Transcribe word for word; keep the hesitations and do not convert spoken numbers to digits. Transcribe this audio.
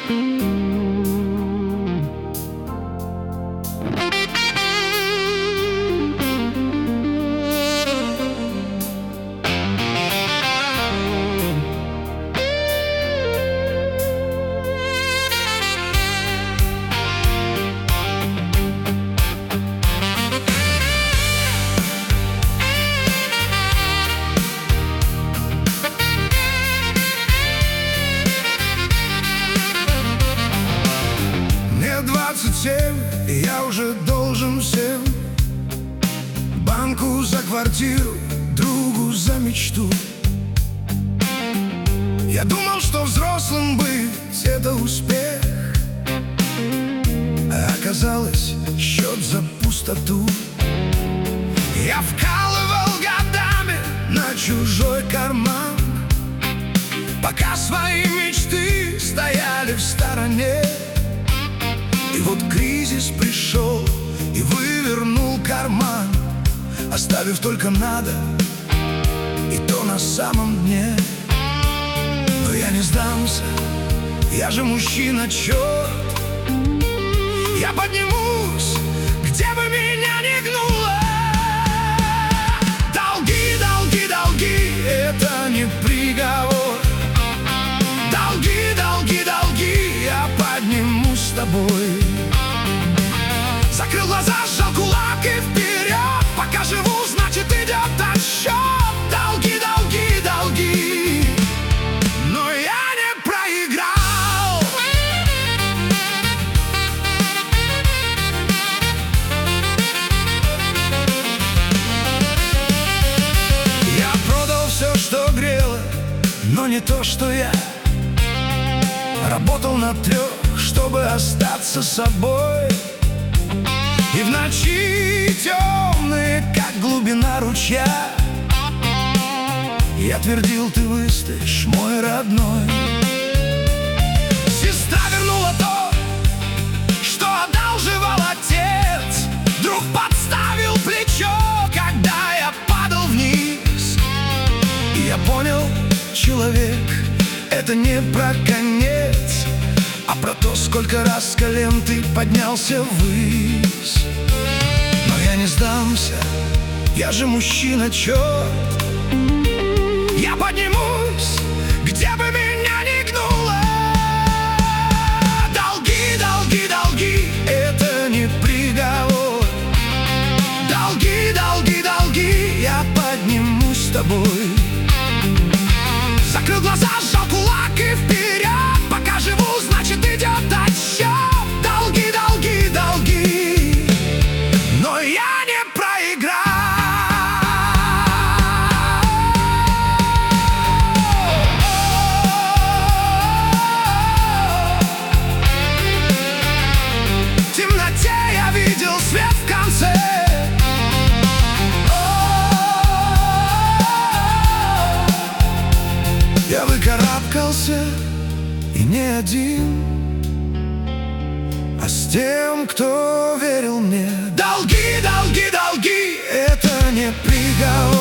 двадцать семь, и я уже должен всем: банку за квартиру, другу за мечту. Я думал, что взрослым быть — это успех, а оказалось счет за пустоту. Я вкалывал годами на чужой карман, пока свои мечты стояли в стороне. И вот кризис пришел и вывернул карман, оставив только надо, и то на самом дне. Но я не сдамся, я же мужчина, черт. Я поднимусь, где бы меня ни гнуло. Долги, долги, долги — это не приговор. Долги, долги, долги — я поднимусь с тобой. Закрыл глаза, сжал кулак и вперед. Пока живу, значит, идет отсчет. Долги, долги, долги, но я не проиграл. Я продал все, что грело, но не то, что я. Работал на трех, чтобы остаться собой. И в ночи темные, как глубина ручья, я твердил: ты выстоишь, мой родной. Сестра вернула то, что одалживал отец. Друг подставил плечо, когда я падал вниз. И я понял, человек — это не про конец, а про то, сколько раз с колен ты поднялся ввысь. Но я не сдамся, я же мужчина, черт. Я поднимусь, где бы меня ни гнуло. Долги, долги, долги — это не приговор. Долги, долги, долги — я поднимусь с тобой. Закрыл глаза, сжал кулак и вперед. Пока живу, значит, идет отсчет. Долги, долги, долги, но я не проиграл. В темноте я видел свет в конце. Я выкарабкался, и не один, а с тем, кто верил мне. Долги, долги, долги — это не приговор.